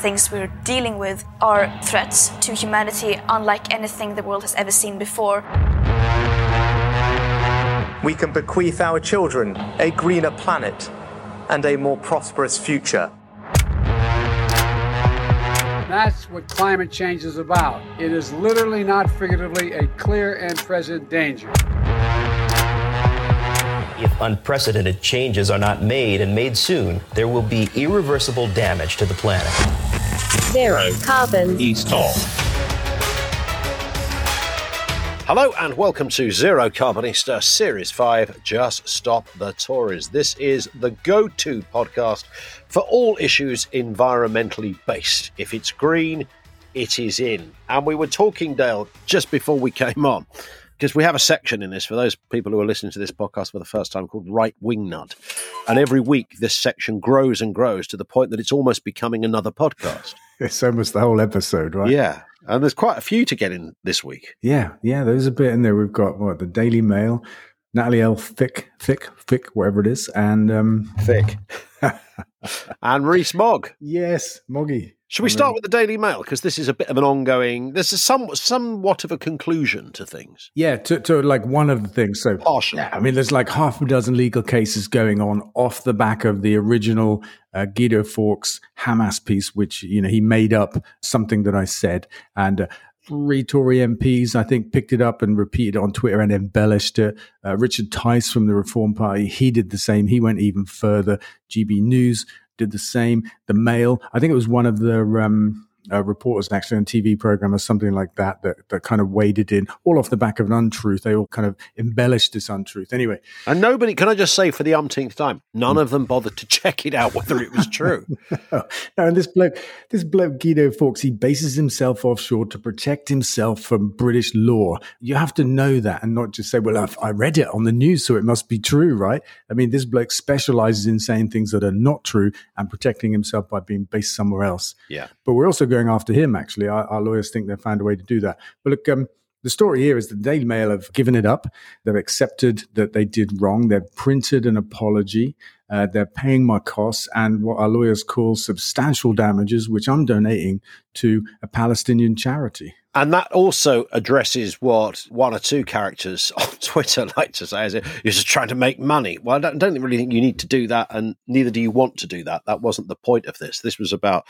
things we're dealing with are threats to humanity unlike anything the world has ever seen before. We can bequeath our children a greener planet and a more prosperous future. That's what climate change is about. It is literally, not figuratively, a clear and present danger. If unprecedented changes are not made and made soon, there will be irreversible damage to the planet. Zero carbon. East Talk. Hello and welcome to Zero Carbonista Series 5, Just Stop the Tories. This is the go-to podcast for all issues environmentally based. If it's green, it is in. And we were talking, Dale, just before we came on, because we have a section in this for those people who are listening to this podcast for the first time called Right Wing Nut. And every week this section grows and grows to the point that it's almost becoming another podcast. It's almost the whole episode, right? Yeah. And there's quite a few to get in this week. Yeah, there's a bit in there. We've got, the Daily Mail, Natalie L. Fick, whatever it is, and... Fick. And Rees Mogg. Yes, Moggy. Should we start with the Daily Mail? Because this is a bit of an ongoing... There's somewhat of a conclusion to things. Yeah, to like one of the things. So partially. Yeah, I mean, there's like half a dozen legal cases going on off the back of the original Guido Fawkes Hamas piece, which, he made up something that I said. And 3 Tory MPs, I think, picked it up and repeated it on Twitter and embellished it. Richard Tice from the Reform Party, he did the same. He went even further. GB News did the same. The Mail, I think it was one of the reporters actually on a TV program or something like that kind of waded in, all off the back of an untruth. They all kind of embellished this untruth. Anyway. And nobody, can I just say for the umpteenth time, none of them bothered to check it out whether it was true. No, and this bloke Guido Fawkes, he bases himself offshore to protect himself from British law. You have to know that and not just say, well, I read it on the news, so it must be true, right? I mean, this bloke specializes in saying things that are not true and protecting himself by being based somewhere else. Yeah. But we're also going after him, actually. Our lawyers think they've found a way to do that. But look, the story here is the Daily Mail have given it up. They've accepted that they did wrong. They've printed an apology. They're paying my costs and what our lawyers call substantial damages, which I'm donating to a Palestinian charity. And that also addresses what one or two characters on Twitter like to say, is it, you're just trying to make money. Well, I don't really think you need to do that, and neither do you want to do that. That wasn't the point of this. This was about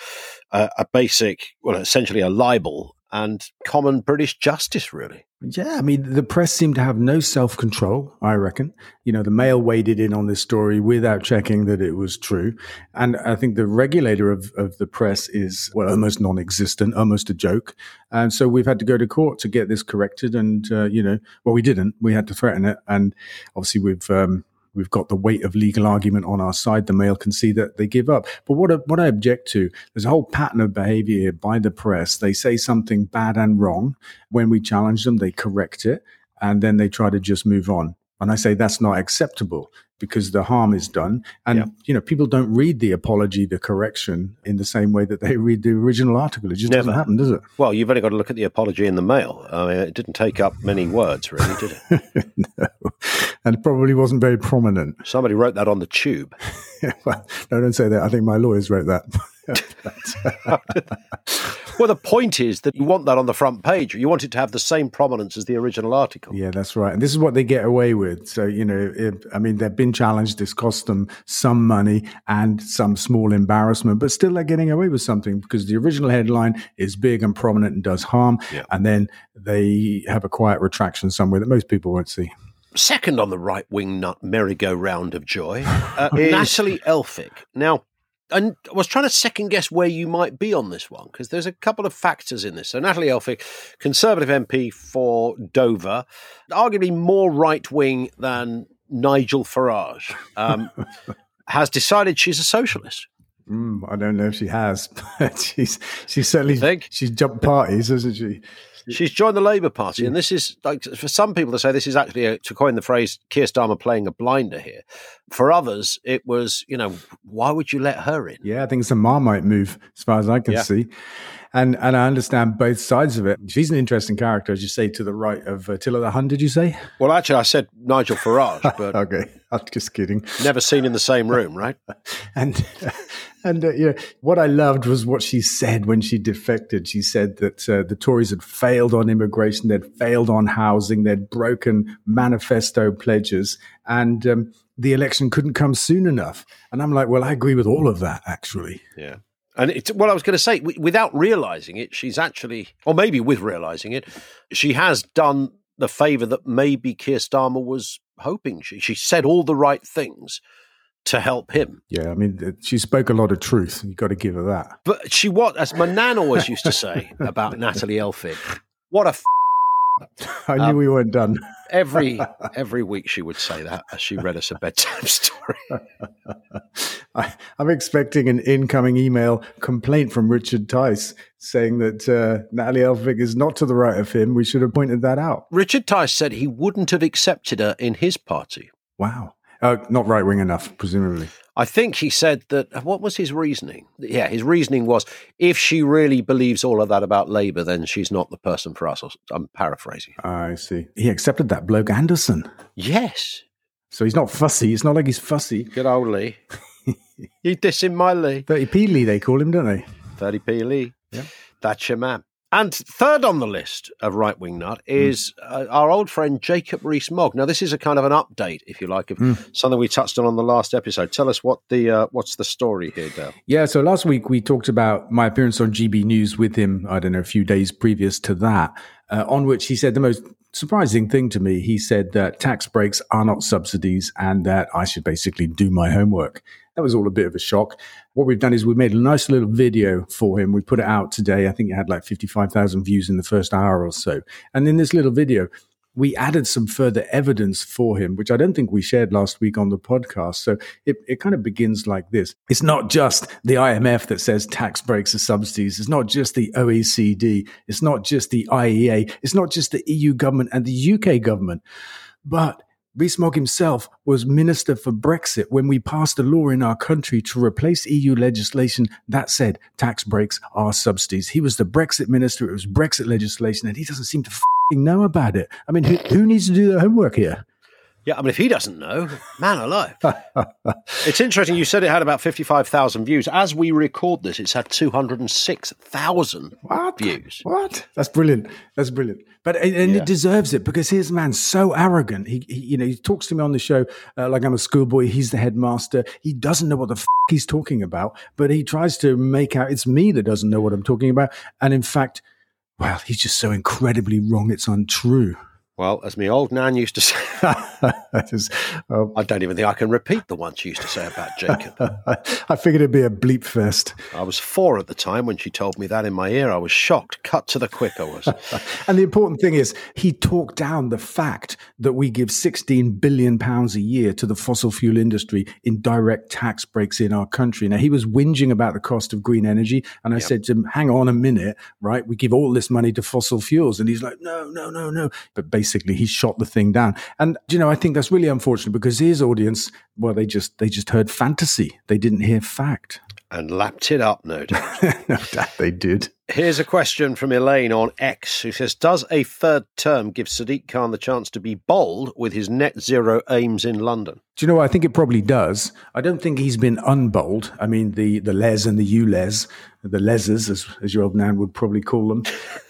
a basic, essentially a libel and common British justice, really. Yeah, I mean, the press seemed to have no self-control, I reckon. The Mail waded in on this story without checking that it was true. And I think the regulator of the press is, almost non-existent, almost a joke. And so we've had to go to court to get this corrected. And, we didn't. We had to threaten it. And obviously we've got the weight of legal argument on our side. The Mail can see that they give up. But what I object to, there's a whole pattern of behavior here by the press. They say something bad and wrong. When we challenge them, they correct it, and then they try to just move on. And I say that's not acceptable because the harm is done. And, people don't read the apology, the correction, in the same way that they read the original article. It just doesn't happen, does it? Well, you've only got to look at the apology in the Mail. I mean, it didn't take up many words, really, did it? No. And it probably wasn't very prominent. Somebody wrote that on the tube. Well, no, don't say that. I think my lawyers wrote that. Well, the point is that you want that on the front page. You want it to have the same prominence as the original article. Yeah, that's right. And this is what they get away with. So, they've been challenged. This cost them some money and some small embarrassment, but still they're getting away with something because the original headline is big and prominent and does harm. Yeah. And then they have a quiet retraction somewhere that most people won't see. Second on the right wing nut merry-go-round of joy, Natalie Elphicke. Now, I was trying to second guess where you might be on this one because there's a couple of factors in this. So Natalie Elphicke, Conservative MP for Dover, arguably more right-wing than Nigel Farage, has decided she's a socialist. I don't know if she has, but she's certainly she's jumped parties, hasn't she? She's joined the Labour Party, and this is, like, for some people to say this is actually, to coin the phrase, Keir Starmer playing a blinder here. For others, it was, why would you let her in? Yeah, I think it's a Marmite move, as far as I can see. And I understand both sides of it. She's an interesting character, as you say, to the right of Attila the Hun, did you say? Well, actually, I said Nigel Farage, but... Okay, I'm just kidding. Never seen in the same room, right? And And what I loved was what she said when she defected. She said that the Tories had failed on immigration, they'd failed on housing, they'd broken manifesto pledges, and the election couldn't come soon enough. And I'm like, well, I agree with all of that, actually. Yeah. And what I was going to say, without realising it, she's actually, or maybe with realising it, she has done the favour that maybe Keir Starmer was hoping. She said all the right things to help him. Yeah, I mean, she spoke a lot of truth. You've got to give her that. But she was, as my nan always used to say about Natalie Elphig, what a I knew we weren't done. Every week she would say that as she read us a bedtime story. I'm expecting an incoming email complaint from Richard Tice saying that Natalie Elphig is not to the right of him. We should have pointed that out. Richard Tice said he wouldn't have accepted her in his party. Wow. Not right-wing enough, presumably. I think he said that, what was his reasoning? Yeah, his reasoning was, if she really believes all of that about Labour, then she's not the person for us. I'm paraphrasing. I see. He accepted that bloke Anderson. Yes. So he's not fussy. It's not like he's fussy. Good old Lee. You dissing my Lee. 30p Lee, they call him, don't they? 30p Lee. Yeah. That's your man. And third on the list of right-wing nut is our old friend Jacob Rees-Mogg. Now, this is a kind of an update, if you like, of something we touched on the last episode. Tell us what's the story here, Dale. Yeah, so last week we talked about my appearance on GB News with him, I don't know, a few days previous to that, on which he said the most surprising thing to me. He said that tax breaks are not subsidies and that I should basically do my homework. That was all a bit of a shock. What we've done is we made a nice little video for him. We put it out today. I think it had like 55,000 views in the first hour or so. And in this little video, we added some further evidence for him, which I don't think we shared last week on the podcast. So it kind of begins like this. It's not just the IMF that says tax breaks are subsidies. It's not just the OECD. It's not just the IEA. It's not just the EU government and the UK government. But Rees-Mogg himself was Minister for Brexit when we passed a law in our country to replace EU legislation that said tax breaks are subsidies. He was the Brexit minister. It was Brexit legislation, and he doesn't seem to know about it. I mean, who needs to do the homework here? Yeah, I mean, if he doesn't know, man alive. It's interesting. You said it had about 55,000 views. As we record this, it's had 206,000 views. What? That's brilliant. That's brilliant. But it deserves it, because here's a man so arrogant. He talks to me on the show like I'm a schoolboy. He's the headmaster. He doesn't know what the he's talking about, but he tries to make out it's me that doesn't know what I'm talking about. And in fact, well, he's just so incredibly wrong. It's untrue. Well, as my old nan used to say, I don't even think I can repeat the one she used to say about Jacob. I figured it'd be a bleep fest. I was 4 at the time when she told me that in my ear. I was shocked. Cut to the quick I was. And the important thing is, he talked down the fact that we give £16 billion a year to the fossil fuel industry in direct tax breaks in our country. Now, he was whinging about the cost of green energy. And I said to him, hang on a minute, right? We give all this money to fossil fuels. And he's like, no. But basically, he shot the thing down. And, I think that's really unfortunate, because his audience, well, they just heard fantasy. They didn't hear fact. And lapped it up, no doubt. No doubt they did. Here's a question from Elaine on X, who says, does a third term give Sadiq Khan the chance to be bold with his net zero aims in London? Do you know what? I think it probably does. I don't think he's been unbold. I mean, the Les and the ULEZ, the Leses, as your old nan would probably call them.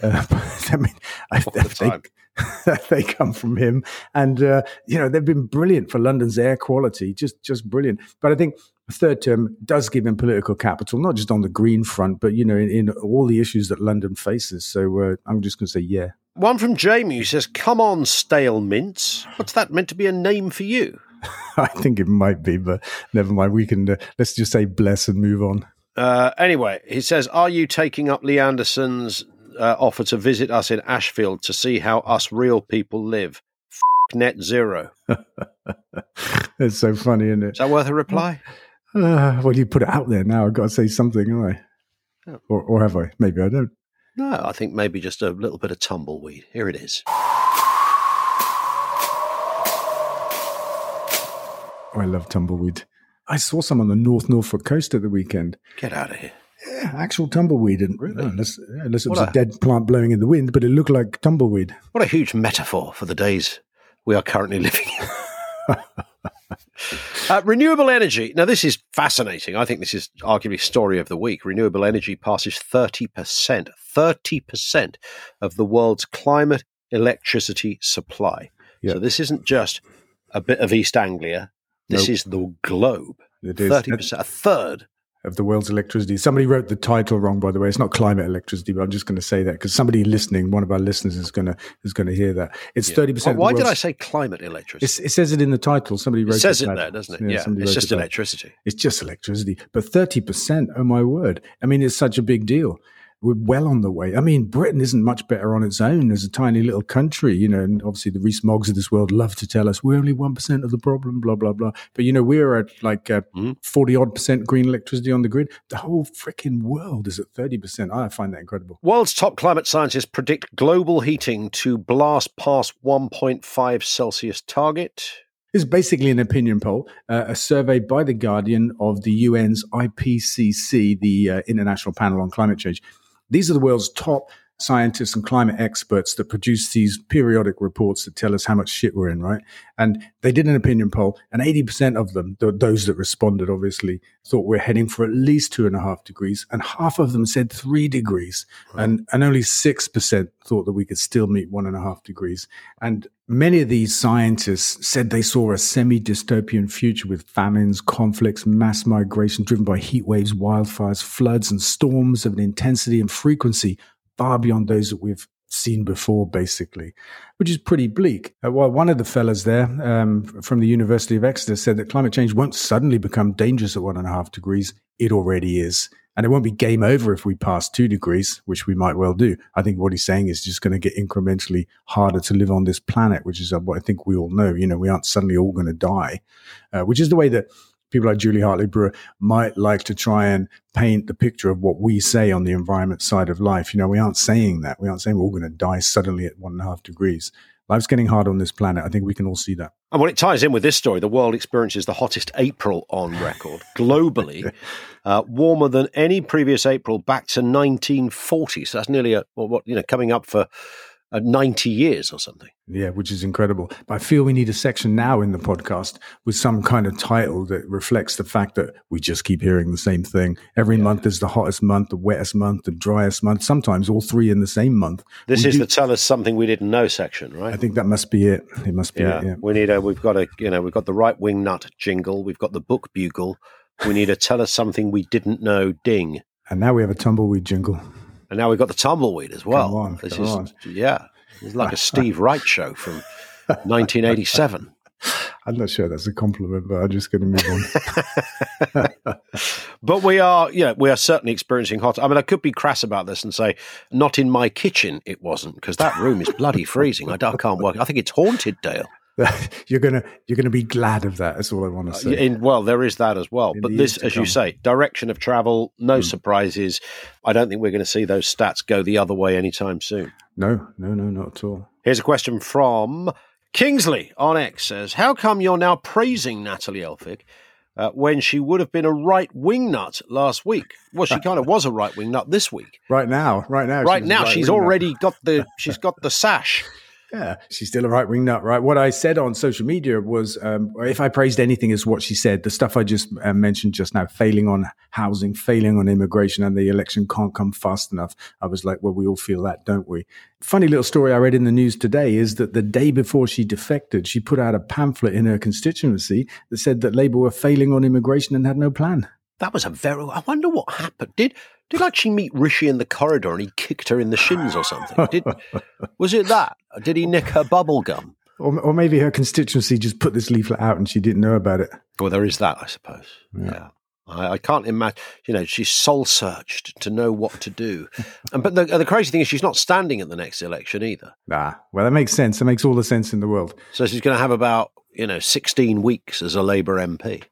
I think they come from him. And, they've been brilliant for London's air quality, just brilliant. But I think the third term does give him political capital, not just on the green front, but, in all the issues that London faces. So I'm just going to say, yeah. One from Jamie, who says, come on, stale mince. What's that meant to be a name for you? I think it might be, but never mind. We can, let's just say bless and move on. Anyway, he says, are you taking up Lee Anderson's offer to visit us in Ashfield to see how us real people live? Net zero. It's so funny, isn't it? Is that worth a reply? Well, you put it out there now. I've got to say something, haven't I? Oh. Or have I? Maybe I don't. No, I think maybe just a little bit of tumbleweed. Here it is. Oh, I love tumbleweed. I saw some on the North Norfolk coast at the weekend. Get out of here. Yeah, actual tumbleweed. And really? Unless it was a dead plant blowing in the wind, but it looked like tumbleweed. What a huge metaphor for the days we are currently living in. Renewable energy. Now, this is fascinating. I think this is arguably story of the week. Renewable energy passes 30%. 30% of the world's climate electricity supply. Yeah. So this isn't just a bit of East Anglia. This is the globe. It is. 30%, a third. Of the world's electricity. Somebody wrote the title wrong, by the way. It's not climate electricity, but I'm just going to say that because somebody listening, one of our listeners, is going to hear that. It's 30%. Why did I say climate electricity? It says it in the title. Somebody wrote it. Says it there, doesn't it? Yeah, it's just electricity. It's just electricity. But 30%, oh my word. I mean, it's such a big deal. We're well on the way. I mean, Britain isn't much better on its own as a tiny little country, and obviously the Rees Moggs of this world love to tell us we're only 1% of the problem, blah, blah, blah. But, we're at like 40-odd% green electricity on the grid. The whole freaking world is at 30%. I find that incredible. World's top climate scientists predict global heating to blast past 1.5 Celsius target. This is basically an opinion poll, a survey by The Guardian of the UN's IPCC, the International Panel on Climate Change. These are the world's top scientists and climate experts that produce these periodic reports that tell us how much shit we're in, right? And they did an opinion poll, and 80% of them, those that responded, obviously, thought we're heading for at least 2.5 degrees, and half of them said 3 degrees, and only 6% thought that we could still meet 1.5 degrees. And many of these scientists said they saw a semi-dystopian future with famines, conflicts, mass migration driven by heat waves, wildfires, floods, and storms of an intensity and frequency far beyond those that we've seen before, basically, which is pretty bleak. Well, one of the fellas there from the University of Exeter said that climate change won't suddenly become dangerous at 1.5 degrees. It already is. And it won't be game over if we pass 2 degrees, which we might well do. I think what he's saying is just going to get incrementally harder to live on this planet, which is what I think we all know. We aren't suddenly all going to die, which is the way that people like Julie Hartley-Brewer might like to try and paint the picture of what we say on the environment side of life. We aren't saying that. We aren't saying we're all going to die suddenly at 1.5 degrees. Life's getting hard on this planet. I think we can all see that. And when it ties in with this story, the world experiences the hottest April on record globally, warmer than any previous April back to 1940. So that's nearly coming up for 90 years or something. Yeah, which is incredible. But I feel we need a section now in the podcast with some kind of title that reflects the fact that we just keep hearing the same thing. Every month is the hottest month, the wettest month, the driest month, sometimes all three in the same month. This is the tell us something we didn't know section, right? I think that must be it. It must be it, yeah. We've got the right wing nut jingle. We've got the book bugle. We need a tell us something we didn't know ding. And now we have a tumbleweed jingle. And now we've got the tumbleweed as well. Come on. Yeah. It's like a Steve Wright show from 1987. I'm not sure that's a compliment, but I'm just going to move on. But we are certainly experiencing hot. I mean, I could be crass about this and say, not in my kitchen it wasn't, because that room is bloody freezing. I can't work. I think it's haunted, Dale. You're gonna be glad of that. That's all I want to say. There is that as well. But this, as you say, direction of travel, no surprises. I don't think we're going to see those stats go the other way anytime soon. No, not at all. Here's a question from Kingsley on X. Says, how come you're now praising Natalie Elphicke when she would have been a right-wing nut last week? Well, she kind of was a right-wing nut this week. Right now. She's already got she's got the sash. Yeah, she's still a right-wing nut, right? What I said on social media was, if I praised anything, is what she said. The stuff I just mentioned just now, failing on housing, failing on immigration, and the election can't come fast enough. I was like, well, we all feel that, don't we? Funny little story I read in the news today is that the day before she defected, she put out a pamphlet in her constituency that said that Labour were failing on immigration and had no plan. That was I wonder what happened. Did she meet Rishi in the corridor and he kicked her in the shins or something? Was it that? Did he nick her bubble gum? Or maybe her constituency just put this leaflet out and she didn't know about it. Well, there is that, I suppose. Yeah. I can't imagine, she's soul searched to know what to do. But the crazy thing is she's not standing at the next election either. Well, that makes sense. It makes all the sense in the world. So she's going to have about, 16 weeks as a Labour MP.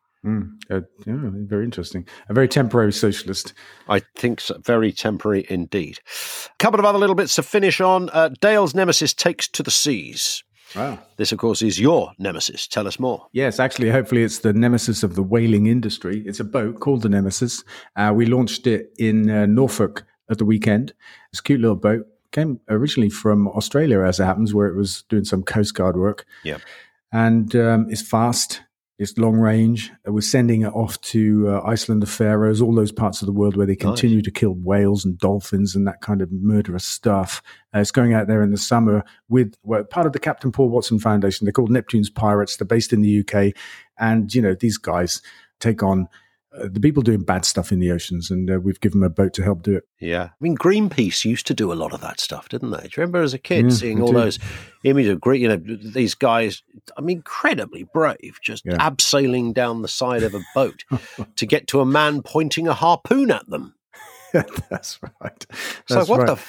Very interesting. A very temporary socialist. I think so. Very temporary indeed. A couple of other little bits to finish on. Dale's nemesis takes to the seas. Wow. This, of course, is your nemesis. Tell us more. Yes, actually, hopefully it's the nemesis of the whaling industry. It's a boat called the Nemesis. We launched it in Norfolk at the weekend. It's a cute little boat. Came originally from Australia, as it happens, where it was doing some Coast Guard work. Yeah. And it's fast. It's long range. We're sending it off to Iceland, the Faroes, all those parts of the world where they continue to kill whales and dolphins and that kind of murderous stuff. It's going out there in the summer with part of the Captain Paul Watson Foundation. They're called Neptune's Pirates. They're based in the UK. And, these guys take on the people doing bad stuff in the oceans, and we've given them a boat to help do it. Yeah. I mean, Greenpeace used to do a lot of that stuff, didn't they? Do you remember as a kid seeing all those images of these guys, incredibly brave, just abseiling down the side of a boat to get to a man pointing a harpoon at them. That's right. So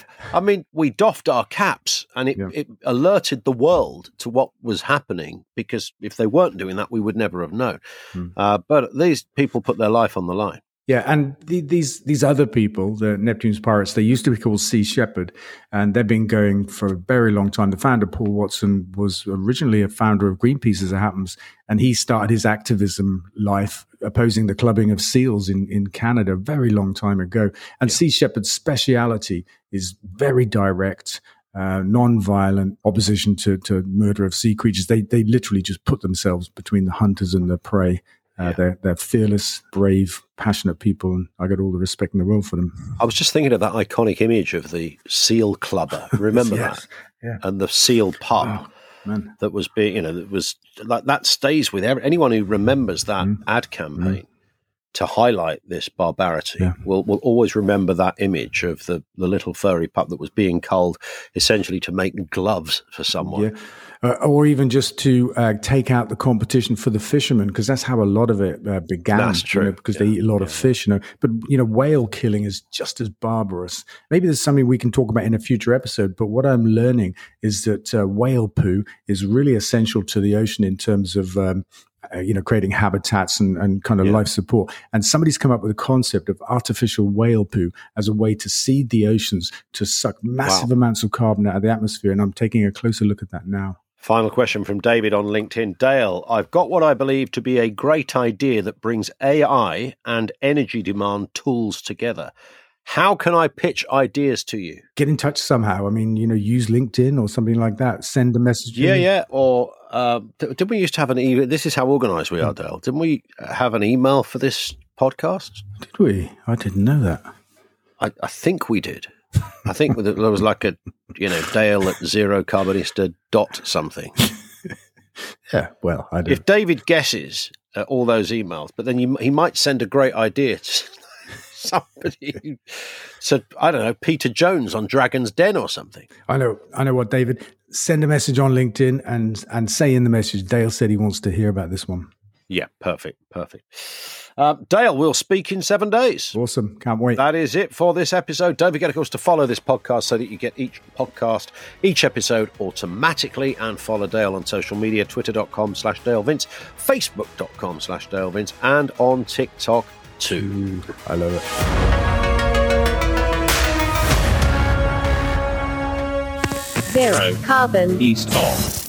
we doffed our caps and it alerted the world to what was happening, because if they weren't doing that, we would never have known. But these people put their life on the line. Yeah, and these other people, the Neptune's Pirates, they used to be called Sea Shepherd, and they've been going for a very long time. The founder, Paul Watson, was originally a founder of Greenpeace, as it happens, and he started his activism life opposing the clubbing of seals in Canada a very long time ago. And Sea Shepherd's speciality is very direct, non-violent opposition to murder of sea creatures. They literally just put themselves between the hunters and the prey. They're fearless, brave, passionate people, and I got all the respect in the world for them. I was just thinking of that iconic image of the seal clubber. Remember that? Yeah. And the seal pub that was being, that was like that stays with anyone who remembers that ad campaign to highlight this barbarity. Will always remember that image of the little furry pup that was being culled essentially to make gloves for someone. Yeah. Or even just to take out the competition for the fishermen, because that's how a lot of it began. That's true. Because they eat a lot of fish. But whale killing is just as barbarous. Maybe there's something we can talk about in a future episode. But what I'm learning is that whale poo is really essential to the ocean in terms of creating habitats and kind of life support. And somebody's come up with a concept of artificial whale poo as a way to seed the oceans to suck massive amounts of carbon out of the atmosphere. And I'm taking a closer look at that now. Final question from David on LinkedIn. Dale, I've got what I believe to be a great idea that brings AI and energy demand tools together. How can I pitch ideas to you? Get in touch somehow. I mean, use LinkedIn or something like that. Send a message. Yeah. Or didn't we used to have an email? This is how organised we are, Dale. Didn't we have an email for this podcast? Did we? I didn't know that. I think we did. I think there was like a, Dale at zerocarbonista .something. Yeah, well, I don't. If David guesses all those emails, but then he might send a great idea to somebody who said, I don't know, Peter Jones on Dragon's Den or something. I know what, David. Send a message on LinkedIn and say in the message, Dale said he wants to hear about this one. Yeah, perfect. Dale, we'll speak in 7 days. Awesome. Can't wait. That is it for this episode. Don't forget, of course, to follow this podcast so that you get each episode automatically, and follow Dale on social media, twitter.com/DaleVince, facebook.com/DaleVince, and on TikTok too. I love it. Zero Carbon East of.